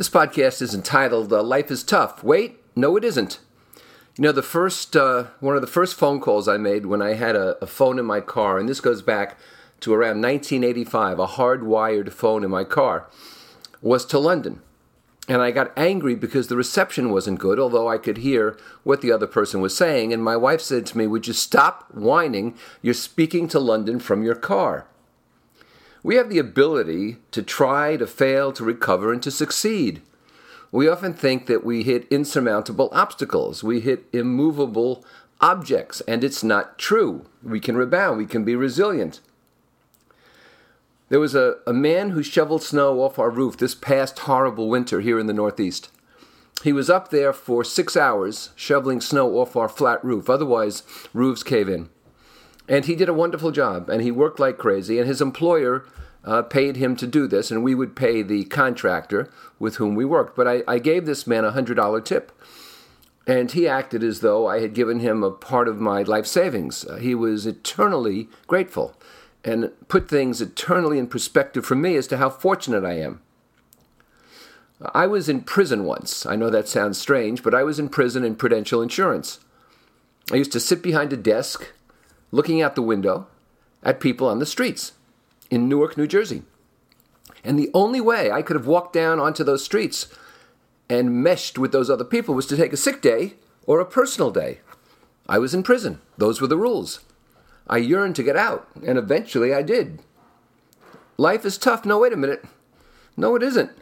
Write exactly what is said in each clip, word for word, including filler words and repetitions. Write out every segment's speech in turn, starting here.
This podcast is entitled uh, Life is Tough. Wait, no it isn't. You know, the first, uh, one of the first phone calls I made when I had a, a phone in my car, and this goes back to around nineteen eighty-five, a hardwired phone in my car, was to London. And I got angry because the reception wasn't good, although I could hear what the other person was saying. And my wife said to me, "Would you stop whining? You're speaking to London from your car." We have the ability to try, to fail, to recover, and to succeed. We often think that we hit insurmountable obstacles. We hit immovable objects, and it's not true. We can rebound. We can be resilient. There was a, a man who shoveled snow off our roof this past horrible winter here in the Northeast. He was up there for six hours shoveling snow off our flat roof. Otherwise, roofs cave in. And he did a wonderful job, and he worked like crazy, and his employer uh, paid him to do this, and we would pay the contractor with whom we worked. But I, I gave this man a one hundred dollars tip, and he acted as though I had given him a part of my life savings. Uh, he was eternally grateful and put things eternally in perspective for me as to how fortunate I am. I was in prison once. I know that sounds strange, but I was in prison in Prudential Insurance. I used to sit behind a desk looking out the window at people on the streets in Newark, New Jersey. And the only way I could have walked down onto those streets and meshed with those other people was to take a sick day or a personal day. I was in prison. Those were the rules. I yearned to get out, and eventually I did. Life is tough. No, wait a minute. No, it isn't.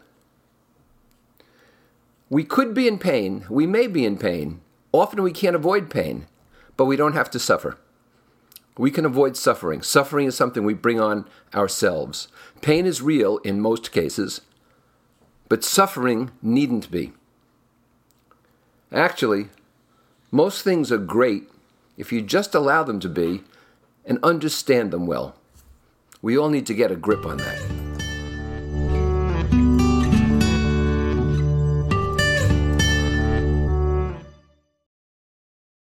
We could be in pain. We may be in pain. Often we can't avoid pain, but we don't have to suffer. We can avoid suffering. Suffering is something we bring on ourselves. Pain is real in most cases, but suffering needn't be. Actually, most things are great if you just allow them to be and understand them well. We all need to get a grip on that.